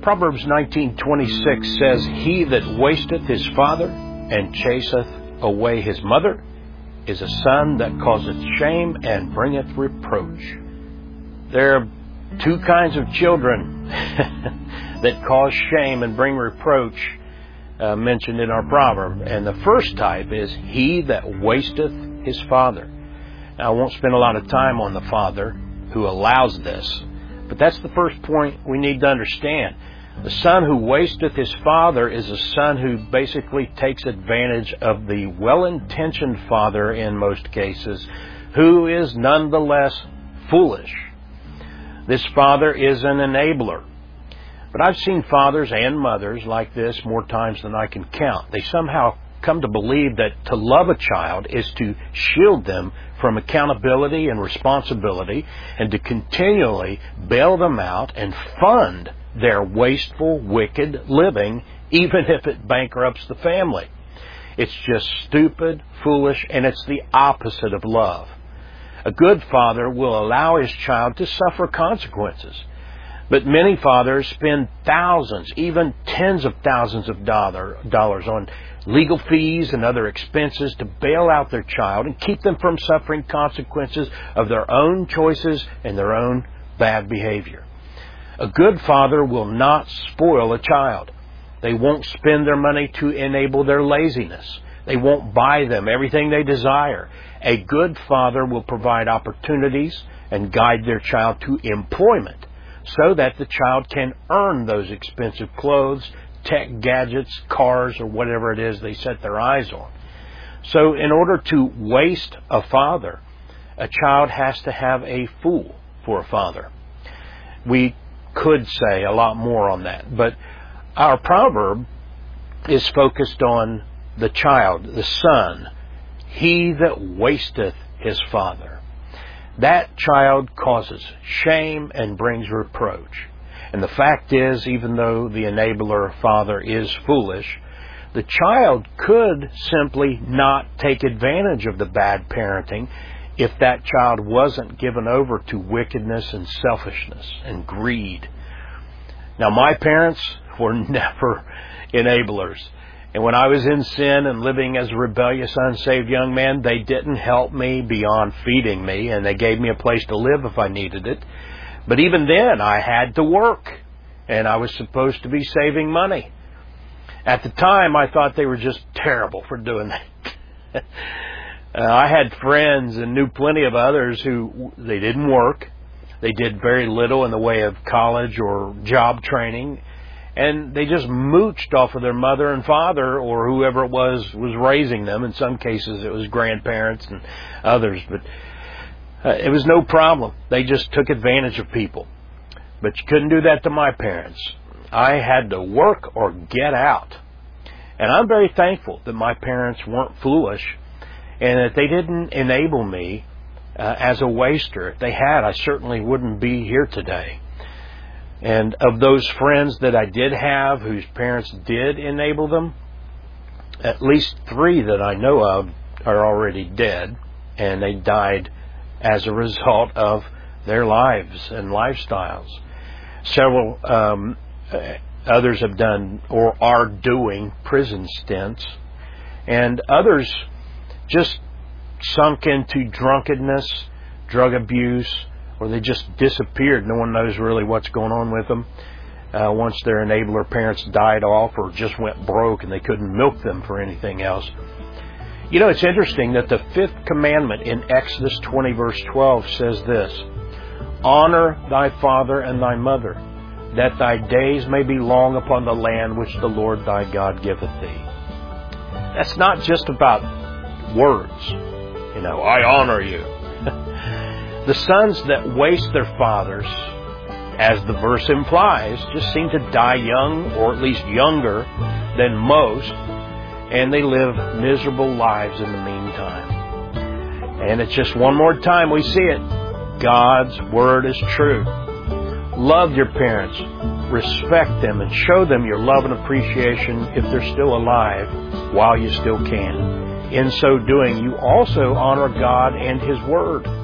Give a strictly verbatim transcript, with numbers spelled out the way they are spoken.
Proverbs nineteen twenty-six says, "He that wasteth his father and chaseth away his mother is a son that causeth shame and bringeth reproach." There are two kinds of children that cause shame and bring reproach uh, mentioned in our proverb. And the first type is he that wasteth his father. Now, I won't spend a lot of time on the father who allows this, but that's the first point we need to understand. The son who wasteth his father is a son who basically takes advantage of the well-intentioned father in most cases, who is nonetheless foolish. This father is an enabler. But I've seen fathers and mothers like this more times than I can count. They somehow come to believe that to love a child is to shield them from accountability and responsibility and to continually bail them out and fund their wasteful, wicked living, even if it bankrupts the family. It's just stupid, foolish, and it's the opposite of love. A good father will allow his child to suffer consequences. But many fathers spend thousands, even tens of thousands of dollar, dollars on legal fees and other expenses to bail out their child and keep them from suffering consequences of their own choices and their own bad behavior. A good father will not spoil a child. They won't spend their money to enable their laziness. They won't buy them everything they desire. A good father will provide opportunities and guide their child to employment so that the child can earn those expensive clothes, tech gadgets, cars, or whatever it is they set their eyes on. So in order to waste a father, a child has to have a fool for a father. We could say a lot more on that, but our proverb is focused on the child, the son, he that wasteth his father. That child causes shame and brings reproach. And the fact is, even though the enabler father is foolish, the child could simply not take advantage of the bad parenting if that child wasn't given over to wickedness and selfishness and greed. Now, my parents were never enablers. And when I was in sin and living as a rebellious, unsaved young man, they didn't help me beyond feeding me, and they gave me a place to live if I needed it. But even then, I had to work, and I was supposed to be saving money. At the time, I thought they were just terrible for doing that. uh, I had friends and knew plenty of others who they didn't work. They did very little in the way of college or job training. And they just mooched off of their mother and father or whoever it was was raising them. In some cases, it was grandparents and others. But uh, it was no problem. They just took advantage of people. But you couldn't do that to my parents. I had to work or get out. And I'm very thankful that my parents weren't foolish and that they didn't enable me uh, as a waster. If they had, I certainly wouldn't be here today. And of those friends that I did have whose parents did enable them, at least three that I know of are already dead, and they died as a result of their lives and lifestyles. Several um, others have done or are doing prison stints, and others just sunk into drunkenness, drug abuse, or they just disappeared. No one knows really what's going on with them uh, once their enabler parents died off or just went broke and they couldn't milk them for anything else. You know, it's interesting that the fifth commandment in Exodus twenty, verse twelve says this: "Honor thy father and thy mother, that thy days may be long upon the land which the Lord thy God giveth thee." That's not just about words. You know, I honor you. The sons that waste their fathers, as the verse implies, just seem to die young, or at least younger than most, and they live miserable lives in the meantime. And it's just one more time we see it. God's Word is true. Love your parents, respect them, and show them your love and appreciation if they're still alive while you still can. In so doing, you also honor God and His Word.